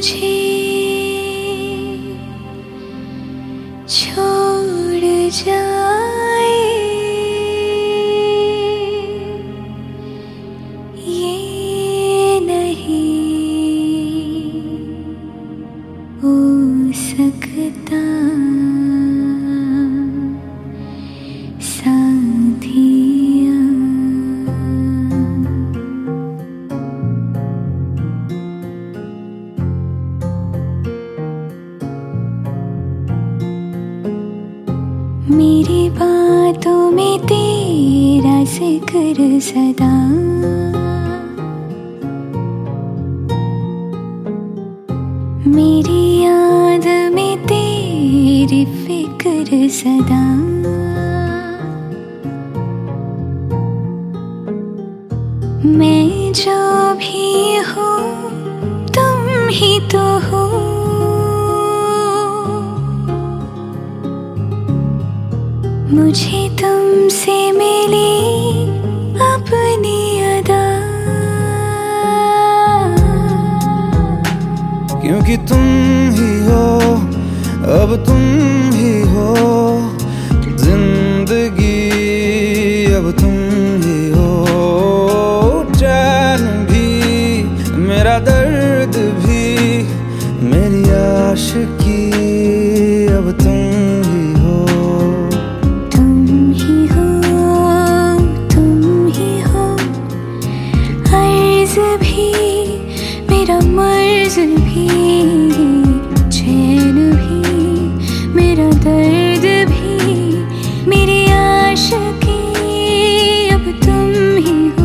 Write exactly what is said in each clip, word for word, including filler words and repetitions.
मुझे छोड़ जाए ये नहीं हो सकता साथिया। मेरी बातों में तेरा जिक्र सदा, मेरी याद में तेरी फिक्र सदा। मैं जो भी हूँ तुम ही तो हो, मुझे तुमसे मिली अपनी अदा। क्योंकि तुम ही हो, अब तुम ही हो जिंदगी, अब तुम ही हो चैन भी, मेरा दर्द भी, मेरी आशिकी, अब तुम ही हो। तुम ही हो, तुम ही हो, अर्ज़ भी मेरा मर्ज़ भी, चैन भी मेरा दर्द भी, मेरी आशिकी, अब तुम ही हो।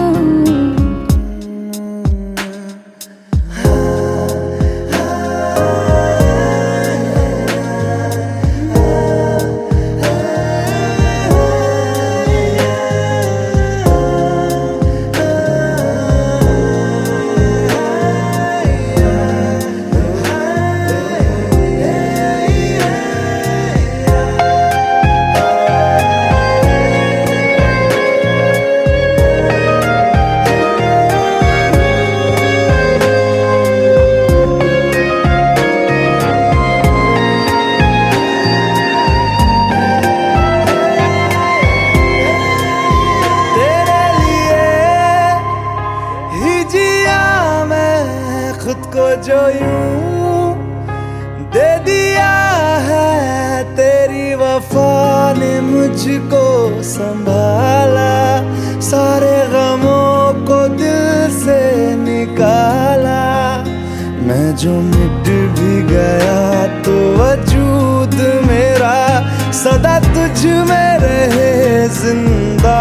खुद को जो यूं दे दिया है, तेरी वफा ने मुझको संभाला, सारे गमों को दिल से निकाला। मैं जो मिट भी गया तो वजूद मेरा सदा तुझ में रहे जिंदा।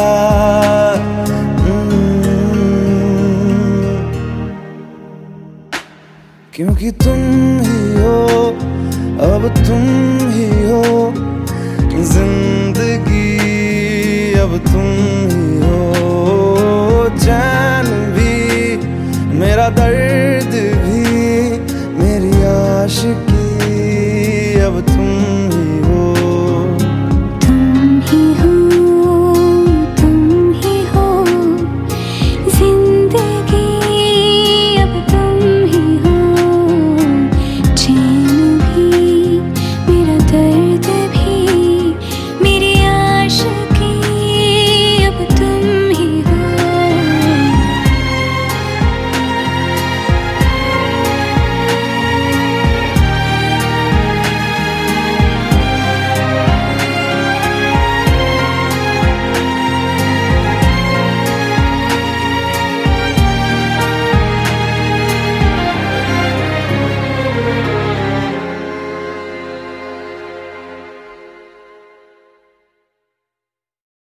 क्योंकि तुम ही हो, अब तुम ही हो जिंदगी, अब तुम ही हो।